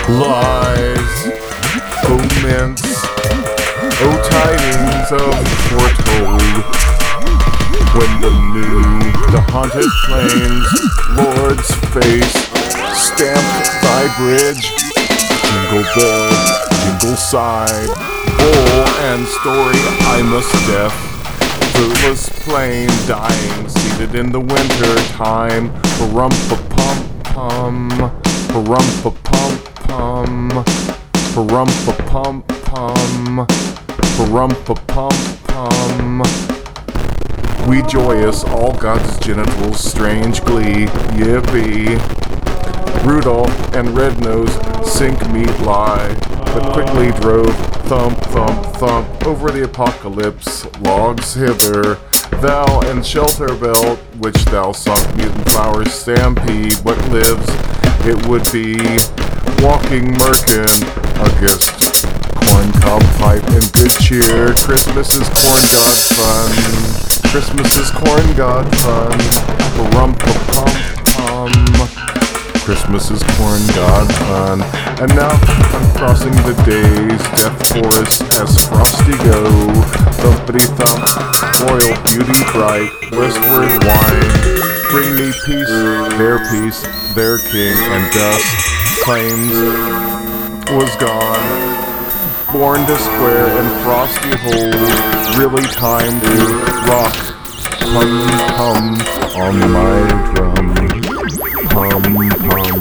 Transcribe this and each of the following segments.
Lies, omens, tidings of foretold. When the haunted plains, Lord's face stamped thy bridge. Jingle bell, jingle side, bowl and story I must deaf. Fruitless plain dying, seated in the winter time. Parumpa-pum-pum, parumpa-pum-pum, parumpa-pum-pum, parumpa-pum-pum. We joyous, all God's genitals, strange glee, yippee. Rudolph and Red-Nose sink meat lie, but quickly drove thump, thump, thump over the apocalypse logs hither. Thou and Shelter Belt, which thou soft mutant flowers stampede, what lives it would be walking merkin August. Corn cob pipe and good cheer. Christmas is corn god fun. Christmas is corn god fun. Parumpa-pum-pum. Christmas is corn god fun. And now I'm crossing the days, death forest as frosty go. Thumpity thump, royal beauty bright, westward wine. Bring me peace, their king, and dust claims was gone. Born to square and frosty hole, really time to rock. Hum hum on my drum. Hum hum.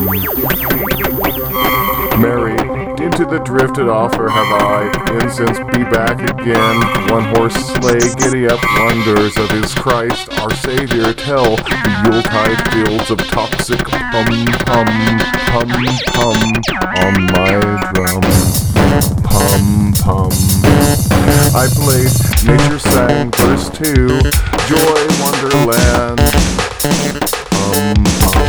Mary, into the drifted offer have I, incense be back again. One horse sleigh, giddy up wonders of his Christ, our Savior, tell the Yuletide fields of toxic hum hum hum hum on my drum. Pum pum. I played Nature Sang verse 2, Joy Wonderland. Pum pum.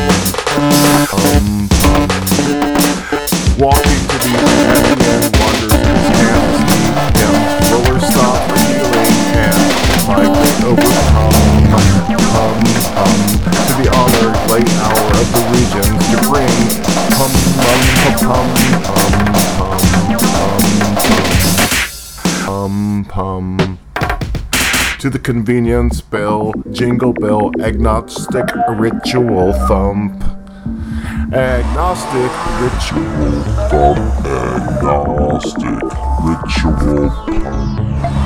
Walking to the end wonders his hands. Roller stop for healing and my great overcome. Hum hum. To the honored late hour of the regions to bring hum hum hum hum hum hum. To the convenience bell, jingle bell, agnostic ritual thump. Agnostic ritual thump, agnostic ritual thump.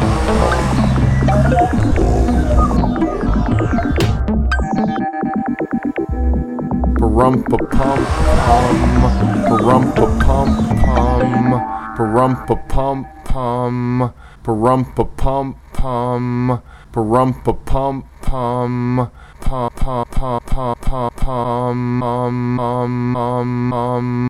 Parumpa-pum-pum, parumpa-pum-pum, parumpa-pum-pum, parumpa-pum-pum, parumpa-pum-pum, pum-pum-pum-pum-pum-pum-pum-pum-pum.